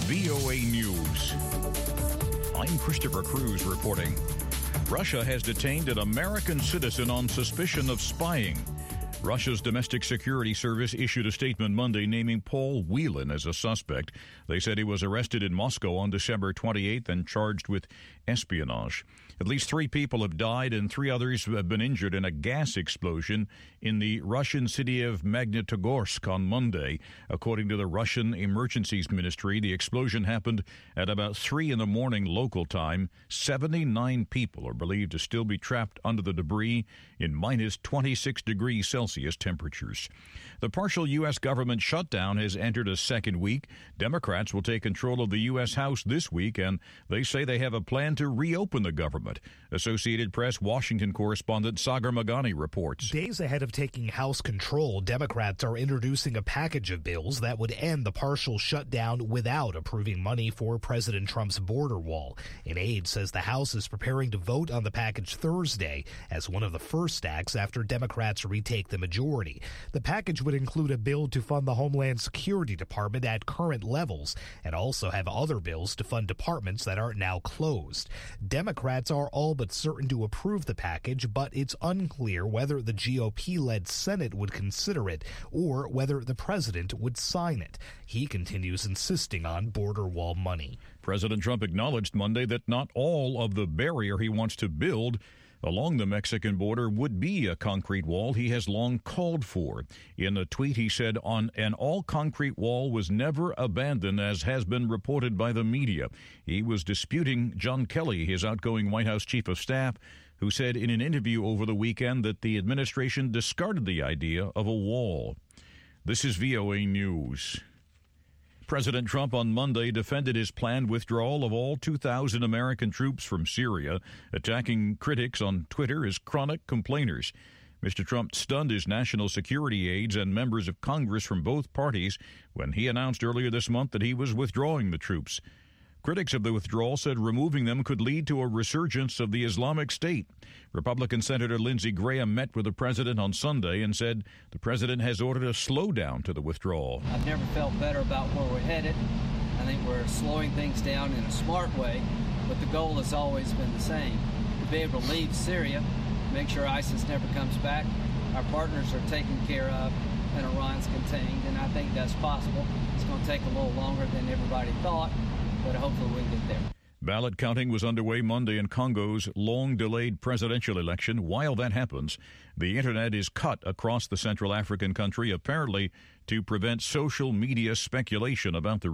VOA News. I'm Christopher Cruz reporting. Russia has detained an American citizen on suspicion of spying. Russia's Domestic Security Service issued a statement Monday naming Paul Whelan as a suspect. They said he was arrested in Moscow on December 28th and charged with espionage. At least 3 people have died and 3 others have been injured in a gas explosion in the Russian city of Magnitogorsk on Monday. According to the Russian Emergencies Ministry, the explosion happened at about 3 in the morning local time. 79 people are believed to still be trapped under the debris in minus 26 degrees Celsius temperatures. The partial U.S. government shutdown has entered a second week. Democrats will take control of the U.S. House this week, and they say they have a plan to reopen the government. Associated Press Washington correspondent Sagar Magani reports. Days ahead of taking House control, Democrats are introducing a package of bills that would end the partial shutdown without approving money for President Trump's border wall. An aide says the House is preparing to vote on the package Thursday as one of the first acts after Democrats retake the majority. The package would include a bill to fund the Homeland Security Department at current levels and also have other bills to fund departments that are now closed. Democrats are all but certain to approve the package, but it's unclear whether the GOP-led Senate would consider it or whether the president would sign it. He continues insisting on border wall money. President Trump acknowledged Monday that not all of the barrier he wants to build along the Mexican border would be a concrete wall he has long called for. In a tweet, he said, an all-concrete wall was never abandoned, as has been reported by the media. He was disputing John Kelly, his outgoing White House chief of staff, who said in an interview over the weekend that the administration discarded the idea of a wall. This is VOA News. President Trump on Monday defended his planned withdrawal of all 2,000 American troops from Syria, attacking critics on Twitter as chronic complainers. Mr. Trump stunned his national security aides and members of Congress from both parties when he announced earlier this month that he was withdrawing the troops. Critics of the withdrawal said removing them could lead to a resurgence of the Islamic State. Republican Senator Lindsey Graham met with the president on Sunday and said the president has ordered a slowdown to the withdrawal. I've never felt better about where we're headed. I think we're slowing things down in a smart way, but the goal has always been the same: to be able to leave Syria, make sure ISIS never comes back, our partners are taken care of, and Iran's contained, and I think that's possible. It's going to take a little longer than everybody thought, but hopefully we can get there. Ballot counting was underway Monday in Congo's long-delayed presidential election. While that happens, the internet is cut across the Central African country, apparently to prevent social media speculation about the